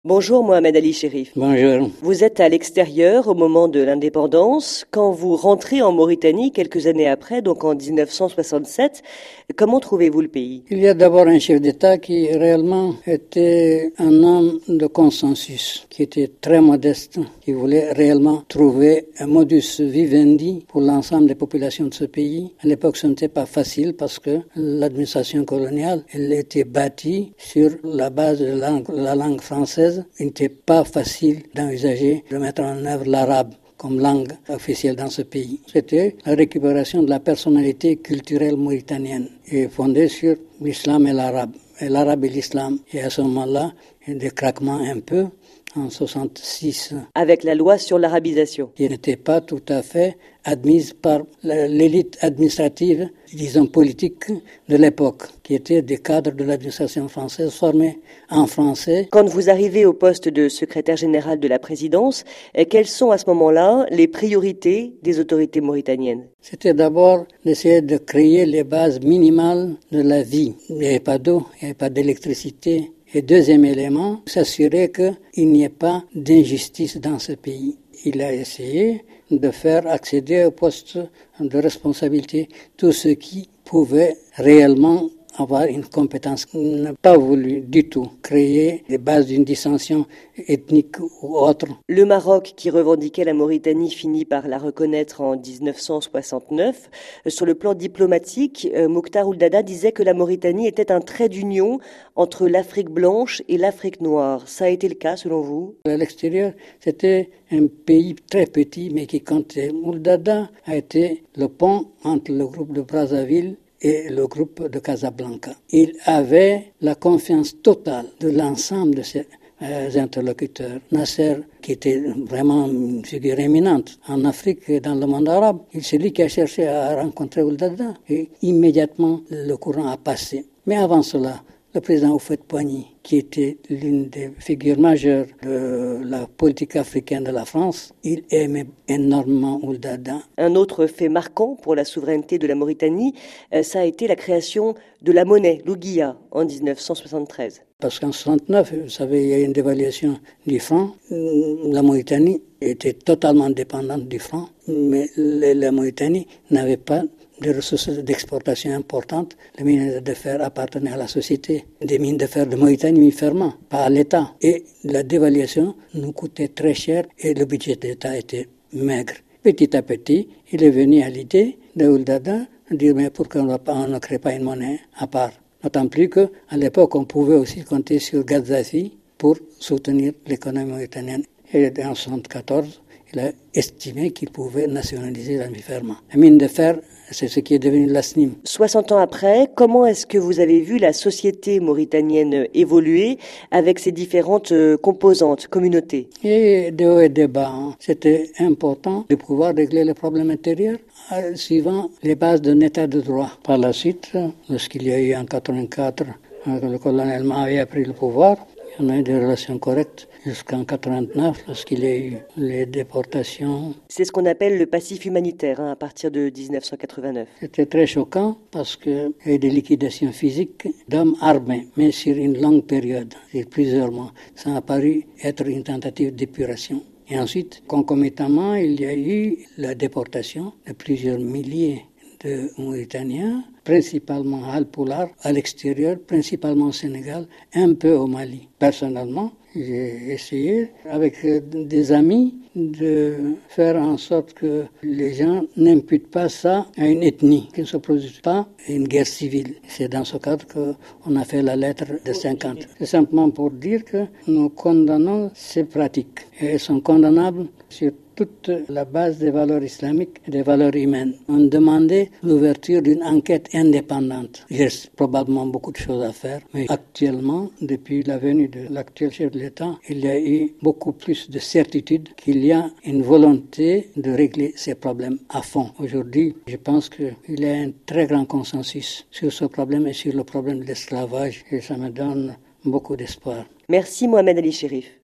Bonjour Mohamed Ali Chérif. Bonjour. Vous êtes à l'extérieur au moment de l'indépendance. Quand vous rentrez en Mauritanie quelques années après, donc en 1967, comment trouvez-vous le pays? Il y a d'abord un chef d'État qui réellement était un homme de consensus, qui était très modeste, qui voulait réellement trouver un modus vivendi pour l'ensemble des populations de ce pays. À l'époque, ce n'était pas facile parce que l'administration coloniale, elle était bâtie sur la base de la langue française. Il n'était pas facile d'envisager de mettre en œuvre l'arabe comme langue officielle dans ce pays. C'était la récupération de la personnalité culturelle mauritanienne et fondée sur l'islam et l'arabe. Et l'arabe et l'islam. Et à ce moment-là, il y a des craquements un peu en 66. Avec la loi sur l'arabisation. Qui n'était pas tout à fait admise par l'élite administrative, disons politique, de l'époque, qui étaient des cadres de l'administration française formés en français. Quand vous arrivez au poste de secrétaire général de la présidence, quelles sont à ce moment-là les priorités des autorités mauritaniennes? C'était d'abord d'essayer de créer les bases minimales de la vie. Il n'y avait pas d'eau, il n'y avait pas d'électricité. Et deuxième élément, s'assurer qu'il n'y ait pas d'injustice dans ce pays. Il a essayé de faire accéder au poste de responsabilité tous ceux qui pouvaient réellement avoir une compétence. Il n'a pas voulu du tout créer les bases d'une dissension ethnique ou autre. Le Maroc, qui revendiquait la Mauritanie, finit par la reconnaître en 1969. Sur le plan diplomatique, Mokhtar Ould Daddah disait que la Mauritanie était un trait d'union entre l'Afrique blanche et l'Afrique noire. Ça a été le cas selon vous? À l'extérieur, c'était un pays très petit mais qui comptait. Ould Daddah a été le pont entre le groupe de Brazzaville et le groupe de Casablanca. Il avait la confiance totale de l'ensemble de ses interlocuteurs. Nasser, qui était vraiment une figure éminente en Afrique et dans le monde arabe, c'est lui qui a cherché à rencontrer Ould Daddah et immédiatement le courant a passé. Mais avant cela, le président Houphouët-Boigny, qui était l'une des figures majeures de la politique africaine de la France, il aimait énormément Ould Daddah. Un autre fait marquant pour la souveraineté de la Mauritanie, ça a été la création de la monnaie, l'ouguiya, en 1973. Parce qu'en 1969, vous savez, il y a eu une dévaluation du franc. La Mauritanie était totalement dépendante du franc, mais la Mauritanie n'avait pas des ressources d'exportation importantes. Les mines de fer appartenaient à la société des mines de fer de Mauritanie, mi-fermement, pas à l'État. Et la dévaluation nous coûtait très cher et le budget de l'État était maigre. Petit à petit, il est venu à l'idée de Ould Daddah de dire mais pourquoi on ne crée pas une monnaie à part? D'autant plus qu'à l'époque, on pouvait aussi compter sur Gaddafi pour soutenir l'économie mauritanienne. Et en 1974, il a estimé qu'il pouvait nationaliser la mi-fermement. La mine de fer, c'est ce qui est devenu la SNIM. 60 ans après, comment est-ce que vous avez vu la société mauritanienne évoluer avec ses différentes composantes, communautés? Et de haut et de bas, c'était important de pouvoir régler les problèmes intérieurs suivant les bases d'un état de droit. Par la suite, lorsqu'il y a eu en 1984, le colonel Mahaï a pris le pouvoir, on a eu des relations correctes jusqu'en 89, lorsqu'il y a eu les déportations. C'est ce qu'on appelle le passif humanitaire à partir de 1989. C'était très choquant parce qu'il y a eu des liquidations physiques d'hommes armés, mais sur une longue période, sur plusieurs mois. Ça a paru être une tentative d'épuration. Et ensuite, concomitamment, il y a eu la déportation de plusieurs milliers de Mauritaniens, principalement à Al-Poular, à l'extérieur, principalement au Sénégal, un peu au Mali. Personnellement, j'ai essayé avec des amis de faire en sorte que les gens n'imputent pas ça à une ethnie, qu'il ne se produise pas une guerre civile. C'est dans ce cadre qu'on a fait la lettre de 50. C'est simplement pour dire que nous condamnons ces pratiques. Et elles sont condamnables sur toute la base des valeurs islamiques et des valeurs humaines. On demandait l'ouverture d'une enquête indépendante. Il reste probablement beaucoup de choses à faire, mais actuellement, depuis la venue de l'actuel chef de l'État, il y a eu beaucoup plus de certitude qu'il y a une volonté de régler ces problèmes à fond. Aujourd'hui, je pense qu'il y a un très grand consensus sur ce problème et sur le problème de l'esclavage, et ça me donne beaucoup d'espoir. Merci Mohamed Ali Chérif.